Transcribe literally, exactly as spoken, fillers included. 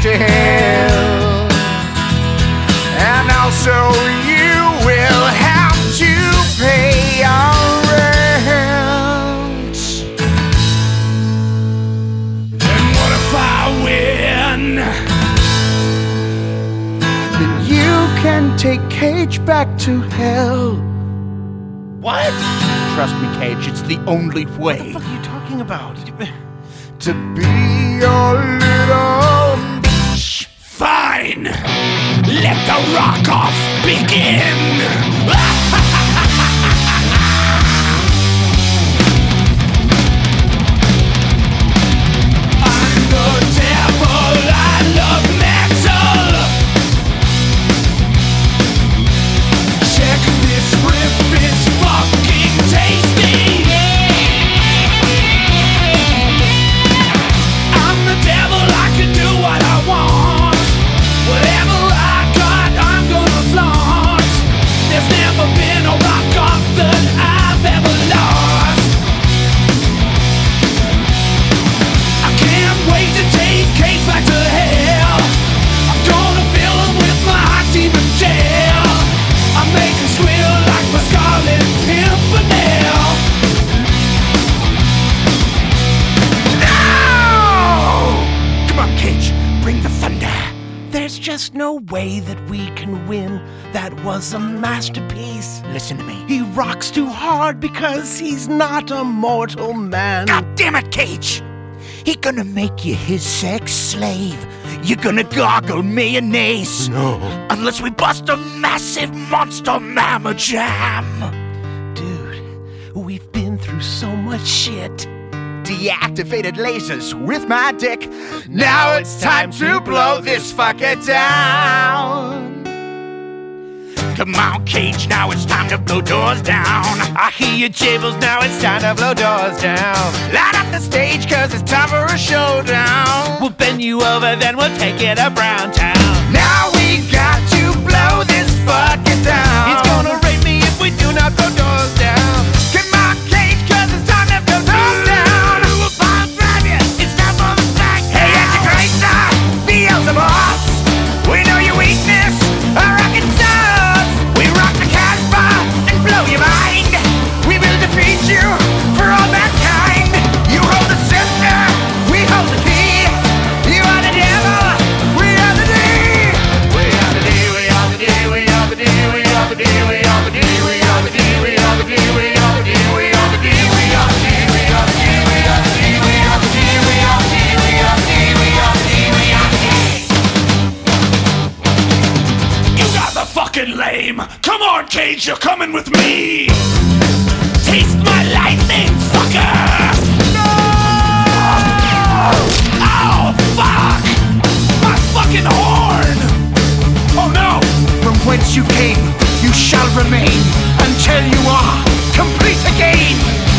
to hell. And also you will have to pay our rent. And what if I win? Then you can take Cage back to hell. What? Trust me, Cage, it's the only way. What the fuck are you talking about? To be your little bitch. Fine! Let the rock-off begin! I'm the devil, I love metal! Check this riff, it's fucking tasty! I'm the devil, I can do what I want. Whatever I got, I'm gonna flaunt. There's never been a rock-off that I've ever lost. I can't wait to take Cage back to hell. I'm gonna fill him with my hot demon gel. I make him squeal like my Scarlet Pimpernel. No! Come on, Cage, bring the thunder. There's just no way that we can win. That was a masterpiece. Listen to me. He rocks too hard because he's not a mortal man. God damn it, Cage! He gonna make you his sex slave. You're gonna gargle mayonnaise. No. Unless we bust a massive monster mamma jam. Dude, we've been through so much shit. Deactivated lasers with my dick. Now it's time to blow this fucker down. Come on, Cage, now it's time to blow doors down. I hear your jibbles, now it's time to blow doors down. Light up the stage, cause it's time for a showdown. We'll bend you over, then we'll take it to Brown Town. Now we got to blow this fucker down. He's gonna rape me if we do not blow doors down. Come on, Cage, cause it's time to blow doors down. We'll bomb drive you. It's time for the fact. Hey, Antichrist, Beelzebub, we know your weakness, a rockin' sauce. We rock the Casbah and blow your mind. We will defeat you for all mankind. You hold the scepter, we hold the key. You are the devil, we are the D. We are the D, we are the D, we are the D, we are the D, we are the D, we are the D, we are the D, we are the D, we are the D, we are the D, we are the D, we are the D, we are the D, we are the D, we are the D, we are the D, we are the D. You guys are fucking lame. Come on, Cage, you're coming with me. Taste my lightning, fucker. No! Oh, fuck! My fucking horn! Oh no! From whence you came, you shall remain until you are complete again.